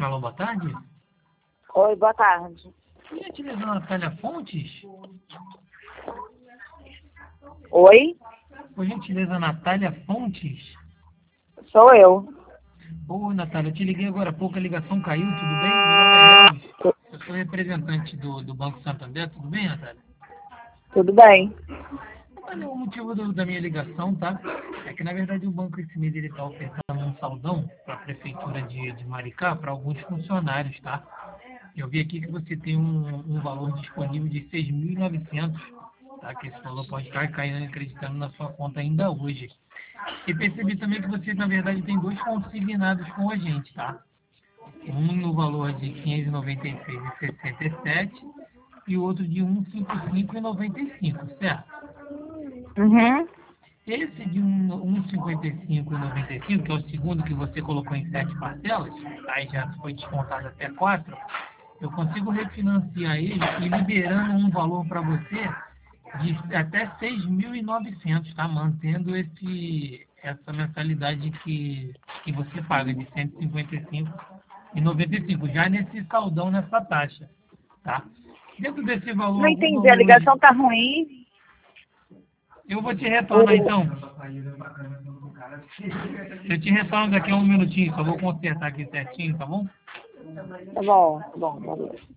Alô, boa tarde. Oi, boa tarde. Por gentileza, Natália Fontes? Oi, Por gentileza, Natália Fontes? sou eu. Ô, Natália, eu te liguei agora há pouco, a ligação caiu, tudo bem? Meu nome é Elvis. Eu sou representante do Banco Santander, tudo bem, Natália? Tudo bem? Olha, o motivo da minha ligação, tá? É que, na verdade, o banco esse mês ele está ofertando um saldão para a Prefeitura de Maricá para alguns funcionários, tá? Eu vi aqui que você tem um valor disponível de 6.900, tá? Que esse valor pode estar caindo, acreditando na sua conta ainda hoje. E percebi também que você, na verdade, tem dois consignados com a gente, tá? Um no valor de R$ 596,67 e o outro de R$ 155,95, certo? Uhum. Esse de R$ 155,95, que é o segundo que você colocou em 7 parcelas, aí já foi descontado até 4, eu consigo refinanciar ele e liberando um valor para você de até 6.900, tá? Mantendo essa mensalidade que você paga de 155,95, já nesse saldão, nessa taxa, tá? Dentro desse valor, Não algum entendi, a valor hoje, ligação tá ruim. eu vou te retornar O... então. Eu te retorno daqui a um minutinho, só vou consertar aqui certinho, tá bom? Tá bom, valeu.